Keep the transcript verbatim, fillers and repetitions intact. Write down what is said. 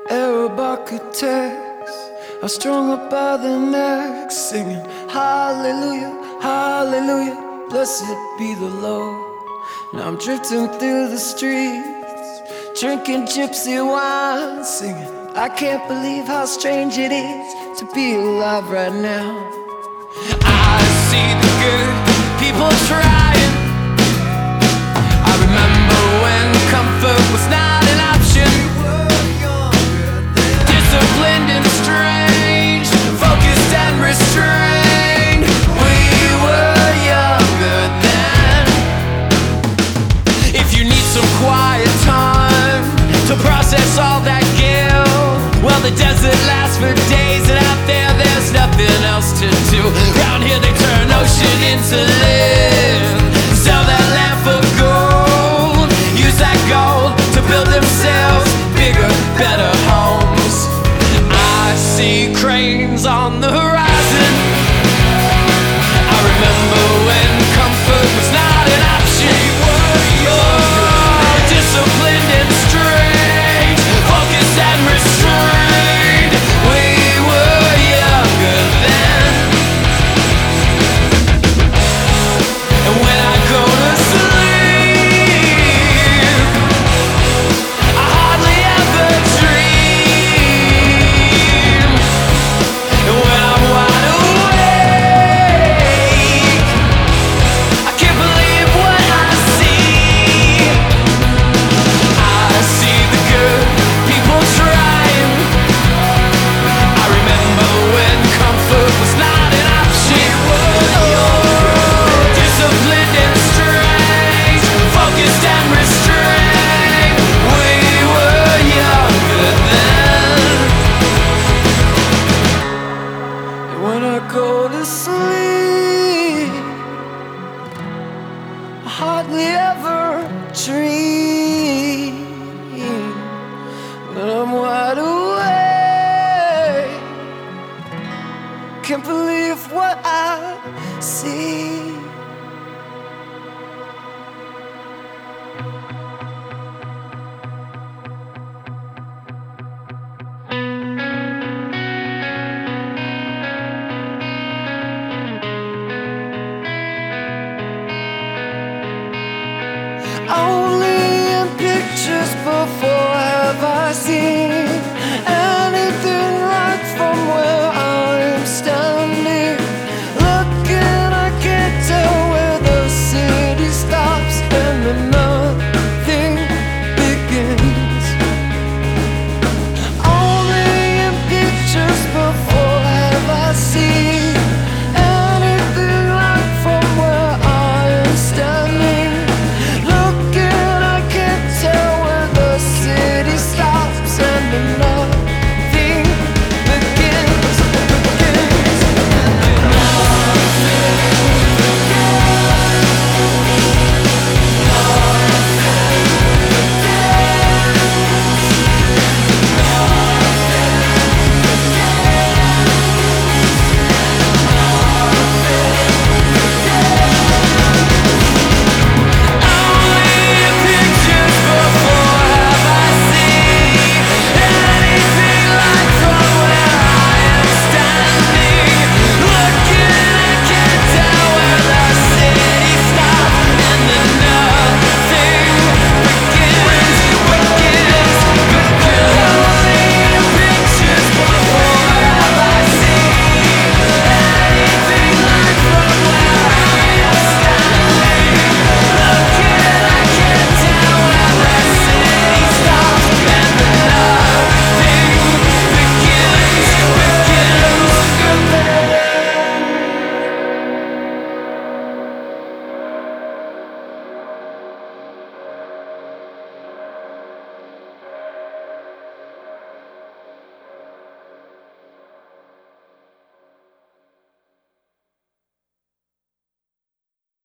Architects are strung up by the neck, singing hallelujah, hallelujah, blessed be the Lord. Now I'm drifting through the streets, drinking gypsy wine, singing I can't believe how strange it is to be alive right now. I see the good people trying. I remember when comfort was not an option. Disciplined and strange, focused and restrained. We were younger then. If you need some quiet time to process all that guilt, well, the desert lasts for days, and out there there's nothing else to do. Round here they turn ocean into land, sell that land for gold, use that gold to build themselves bigger, better homes. I see cranes on the horizon. I remember when comfort was not an option. You're disciplined and strange, focused and restrained. We were younger then. And when I go to sleep, I hardly ever dream. And when I'm wide awake, I can't believe what I see. I see the good people trying. I remember when comfort was not an option. Disciplined and strange, focused and restrained. We were younger then. And when I go to sleep, I hardly ever dream. When I'm wide awake, can't believe what I see. Only in pictures before have I seen